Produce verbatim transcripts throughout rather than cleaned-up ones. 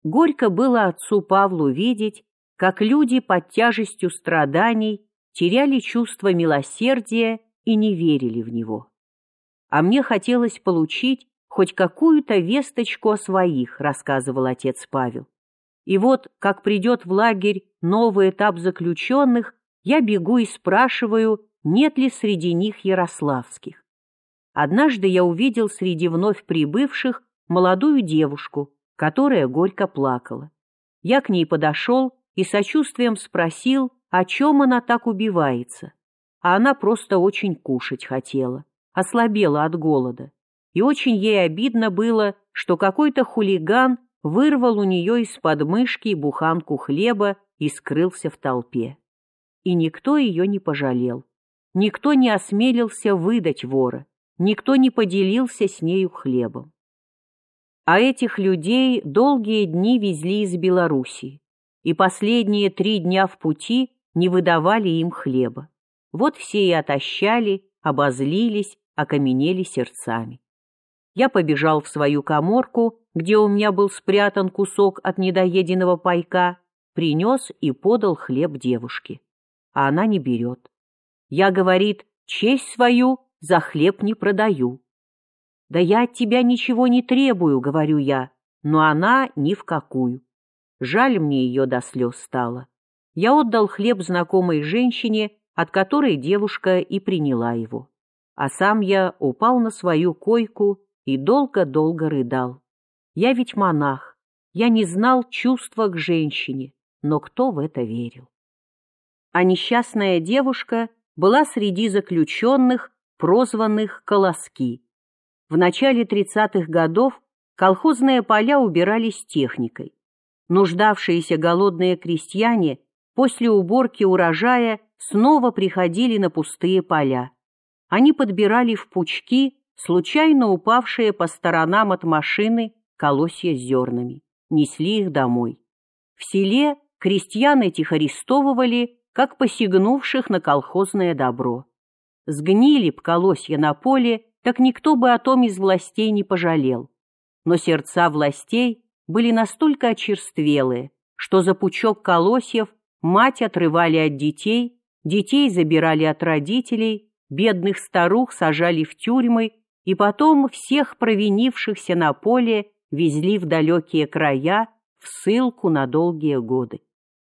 Горько было отцу Павлу видеть, как люди под тяжестью страданий теряли чувство милосердия и не верили в него. А мне хотелось получить хоть какую-то весточку о своих, рассказывал отец Павел. И вот, как придет в лагерь новый этап заключенных, я бегу и спрашиваю, нет ли среди них ярославских. Однажды я увидел среди вновь прибывших молодую девушку, которая горько плакала. Я к ней подошел и сочувствием спросил, о чем она так убивается. А она просто очень кушать хотела, ослабела от голода. И очень ей обидно было, что какой-то хулиган вырвал у нее из подмышки буханку хлеба и скрылся в толпе. И никто ее не пожалел. Никто не осмелился выдать вора, никто не поделился с нею хлебом. А этих людей долгие дни везли из Белоруссии, и последние три дня в пути не выдавали им хлеба. Вот все и отощали, обозлились, окаменели сердцами. Я побежал в свою каморку, где у меня был спрятан кусок от недоеденного пайка, принес и подал хлеб девушке. А она не берет. Я, говорит, честь свою за хлеб не продаю. Да я от тебя ничего не требую, говорю я, но она ни в какую. Жаль мне ее до слез стало. Я отдал хлеб знакомой женщине, от которой девушка и приняла его. А сам я упал на свою койку и долго-долго рыдал. Я ведь монах, я не знал чувства к женщине, но кто в это верил? А несчастная девушка была среди заключенных, прозванных «колоски». В начале тридцатых годов колхозные поля убирались техникой. Нуждавшиеся голодные крестьяне после уборки урожая снова приходили на пустые поля. Они подбирали в пучки случайно упавшие по сторонам от машины колосья с зернами, несли их домой. В селе крестьян этих арестовывали, как посягнувших на колхозное добро. Сгнили б колосья на поле, так никто бы о том из властей не пожалел. Но сердца властей были настолько очерствелые, что за пучок колосьев мать отрывали от детей, детей забирали от родителей, бедных старух сажали в тюрьмы, и потом всех провинившихся на поле везли в далекие края в ссылку на долгие годы.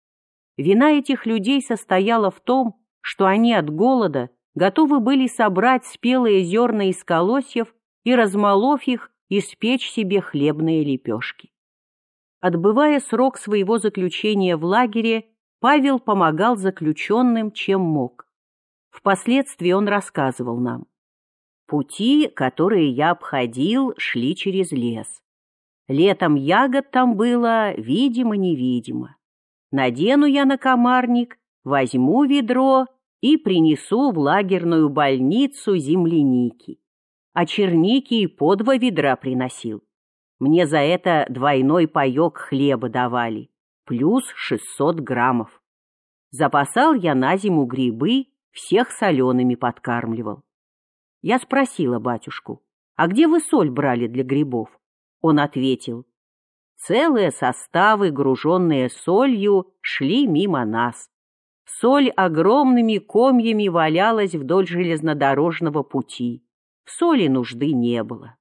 Вина этих людей состояла в том, что они от голода готовы были собрать спелые зерна из колосьев и, размолов их, испечь себе хлебные лепешки. Отбывая срок своего заключения в лагере, Павел помогал заключенным, чем мог. Впоследствии он рассказывал нам: «Пути, которые я обходил, шли через лес. Летом ягод там было видимо-невидимо. Надену я накомарник, возьму ведро и принесу в лагерную больницу земляники. А черники и по два ведра приносил. Мне за это двойной паёк хлеба давали, плюс шестьсот граммов. Запасал я на зиму грибы, всех солеными подкармливал. Я спросила батюшку: а где вы соль брали для грибов? Он ответил: целые составы, груженные солью, шли мимо нас. Соль огромными комьями валялась вдоль железнодорожного пути. В соли нужды не было.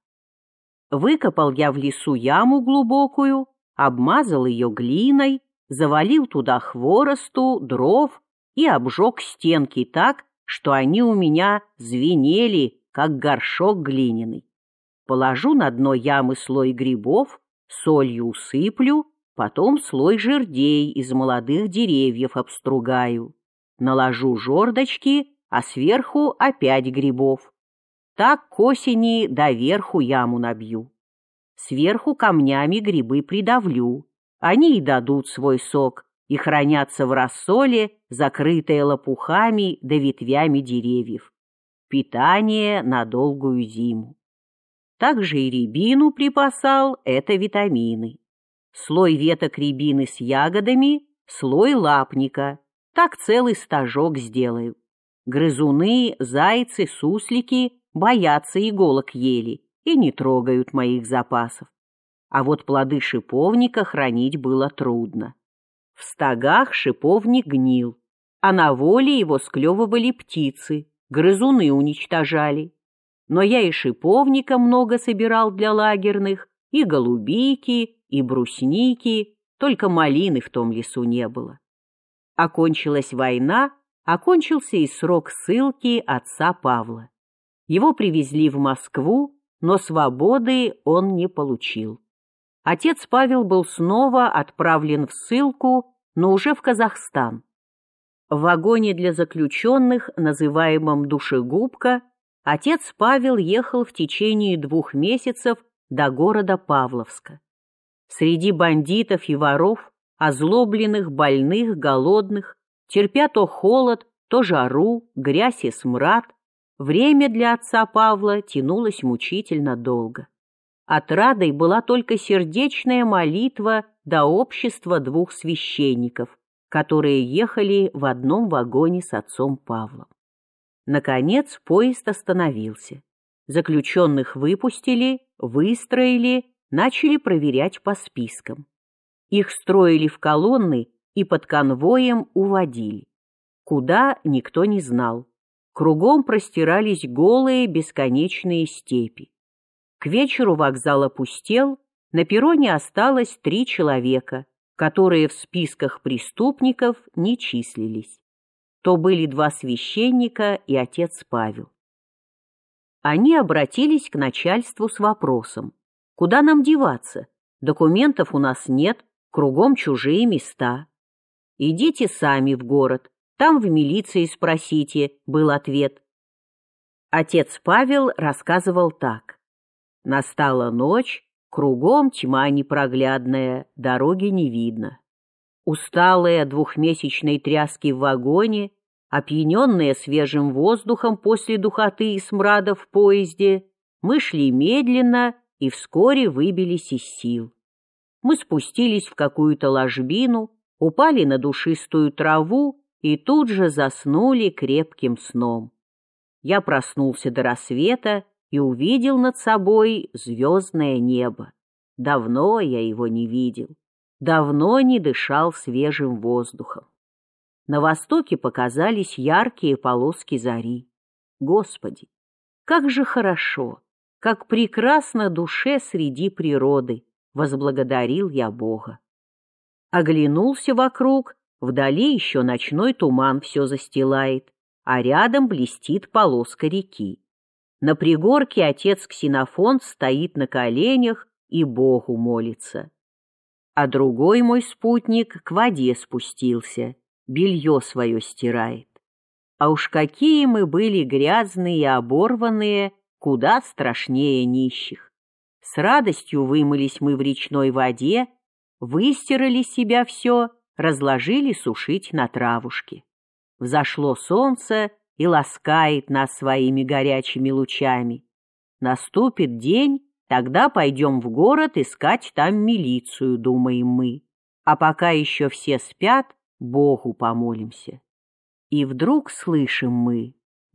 Выкопал я в лесу яму глубокую, обмазал ее глиной, завалил туда хворосту, дров и обжег стенки так, что они у меня звенели, как горшок глиняный. Положу на дно ямы слой грибов, солью усыплю, потом слой жердей из молодых деревьев обстругаю. Наложу жердочки, а сверху опять грибов. Так к осени доверху яму набью. Сверху камнями грибы придавлю. Они и дадут свой сок, и хранятся в рассоле, закрытые лопухами да ветвями деревьев. Питание на долгую зиму. Также и рябину припасал, это витамины. Слой веток рябины с ягодами, слой лапника. Так целый стожок сделаю. Грызуны, зайцы, суслики боятся иголок ели и не трогают моих запасов. а вот плоды шиповника хранить было трудно. В стогах шиповник гнил, а на воле его склевывали птицы, грызуны уничтожали. Но я и шиповника много собирал для лагерных, и голубики, и брусники, только малины в том лесу не было. Окончилась война, окончился и срок ссылки отца Павла. Его привезли в Москву, но свободы он не получил. Отец Павел был снова отправлен в ссылку, но уже в Казахстан. В вагоне для заключенных, называемом «Душегубка», отец Павел ехал в течение двух месяцев до города Павловска. Среди бандитов и воров, озлобленных, больных, голодных, терпя то холод, то жару, грязь и смрад, время для отца Павла тянулось мучительно долго. Отрадой была только сердечная молитва до общества двух священников, которые ехали в одном вагоне с отцом Павлом. Наконец поезд остановился. Заключенных выпустили, выстроили, начали проверять по спискам. Их строили в колонны и под конвоем уводили. Куда, никто не знал. Кругом простирались голые бесконечные степи. К вечеру вокзал опустел, на перроне осталось три человека, которые в списках преступников не числились. То были два священника и отец Павел. Они обратились к начальству с вопросом: куда нам деваться? Документов у нас нет, кругом чужие места. Идите сами в город, там в милиции спросите, был ответ. Отец Павел рассказывал так. Настала ночь, кругом тьма непроглядная, дороги не видно. Усталые от двухмесячной тряски в вагоне, опьяненные свежим воздухом после духоты и смрада в поезде, мы шли медленно и вскоре выбились из сил. Мы спустились в какую-то ложбину, упали на душистую траву и тут же заснули крепким сном. Я проснулся до рассвета и увидел над собой звездное небо. Давно я его не видел, давно не дышал свежим воздухом. На востоке показались яркие полоски зари. Господи, как же хорошо, как прекрасно душе среди природы, возблагодарил я Бога. Оглянулся вокруг, вдали еще ночной туман все застилает, а рядом блестит полоска реки. На пригорке отец Ксенофонт стоит на коленях и Богу молится. А другой мой спутник к воде спустился, белье свое стирает. А уж какие мы были грязные и оборванные, куда страшнее нищих. С радостью вымылись мы в речной воде, выстирали с себя все, разложили сушить на травушке. Взошло солнце и ласкает нас своими горячими лучами. Наступит день, тогда пойдем в город искать там милицию, думаем мы. А пока еще все спят, Богу помолимся. И вдруг слышим мы: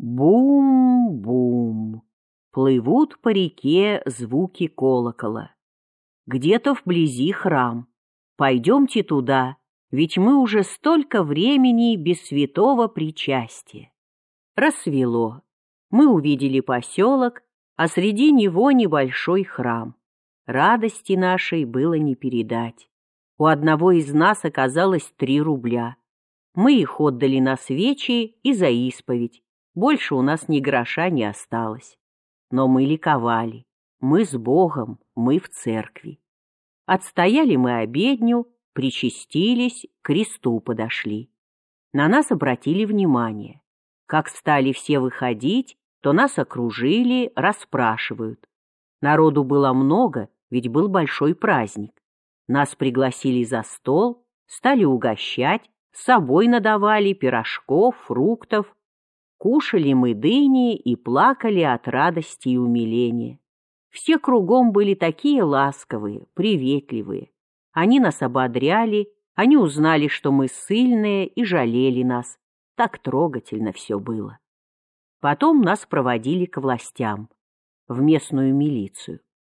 бум-бум. Плывут по реке звуки колокола. Где-то вблизи храм. Пойдемте туда, ведь мы уже столько времени без святого причастия. Рассвело. Мы увидели поселок, а среди него небольшой храм. Радости нашей было не передать. У одного из нас оказалось три рубля. Мы их отдали на свечи и за исповедь. Больше у нас ни гроша не осталось. Но мы ликовали. Мы с Богом, мы в церкви. Отстояли мы обедню, причастились, к кресту подошли. На нас обратили внимание. Как стали все выходить, то нас окружили, расспрашивают. Народу было много, ведь был большой праздник. Нас пригласили за стол, стали угощать, с собой надавали пирожков, фруктов. Кушали мы дыни и плакали от радости и умиления. Все кругом были такие ласковые, приветливые. Они нас ободряли, они узнали, что мы ссыльные, и жалели нас. Так трогательно все было. Потом нас проводили к властям, в местную милицию.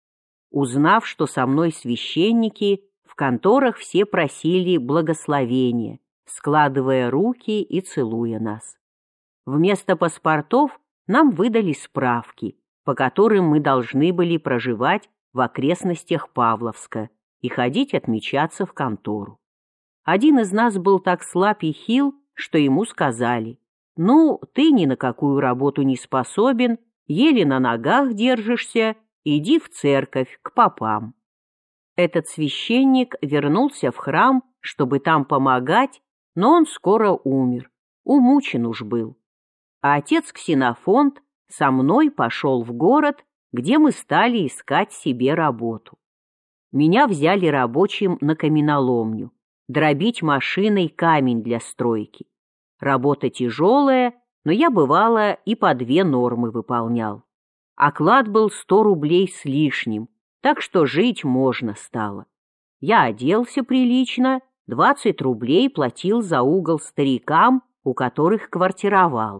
узнав, что со мной священники, в конторах все просили благословения, складывая руки и целуя нас. Вместо паспортов нам выдали справки, по которым мы должны были проживать в окрестностях Павловска и ходить отмечаться в контору. Один из нас был так слаб и хил, что ему сказали: «Ну, ты ни на какую работу не способен, еле на ногах держишься, иди в церковь к попам». Этот священник вернулся в храм, чтобы там помогать, но он скоро умер, умучен уж был. А отец Ксенофонт со мной пошел в город, где мы стали искать себе работу. Меня взяли рабочим на каменоломню, дробить машиной камень для стройки. Работа тяжелая, но я, бывало, и по две нормы выполнял. Оклад был сто рублей с лишним, так что жить можно стало. Я оделся прилично, двадцать рублей платил за угол старикам, у которых квартировал.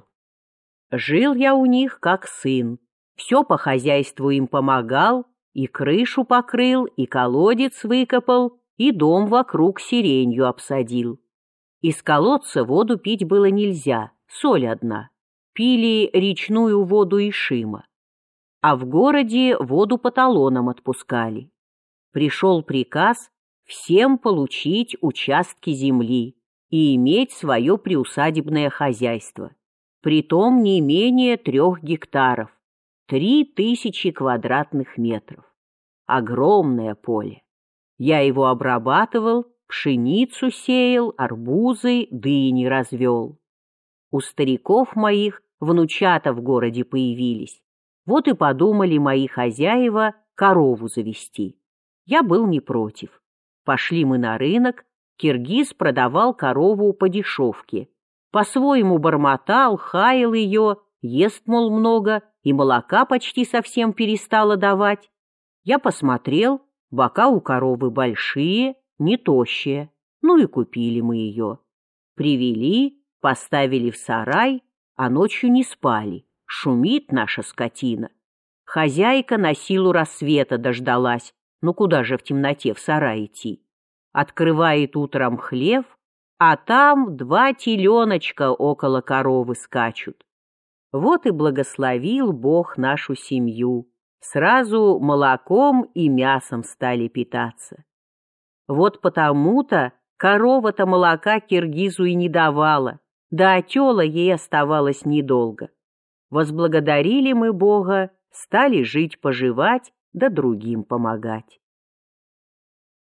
Жил я у них как сын, все по хозяйству им помогал, и крышу покрыл, и колодец выкопал, и дом вокруг сиренью обсадил. Из колодца воду пить было нельзя, соль одна. Пили речную воду Ишима. А в городе воду по талонам отпускали. Пришел приказ всем получить участки земли и иметь свое приусадебное хозяйство, притом не менее трех гектаров, три тысячи квадратных метров. Огромное поле. Я его обрабатывал, пшеницу сеял, арбузы, дыни развел. У стариков моих внучата в городе появились. Вот и подумали мои хозяева корову завести. Я был не против. Пошли мы на рынок, киргиз продавал корову по дешевке. По-своему бормотал, хаял ее, ест, мол, много, и молока почти совсем перестала давать. Я посмотрел, бока у коровы большие, не тощие, ну и купили мы ее. Привели, поставили в сарай, а ночью не спали, шумит наша скотина. Хозяйка на силу рассвета дождалась, ну куда же в темноте в сарай идти? Открывает утром хлев, а там два теленочка около коровы скачут. Вот и благословил Бог нашу семью. Сразу молоком и мясом стали питаться. Вот потому-то корова-то молока киргизу и не давала, да отела ей оставалось недолго. Возблагодарили мы Бога, стали жить-поживать, да другим помогать.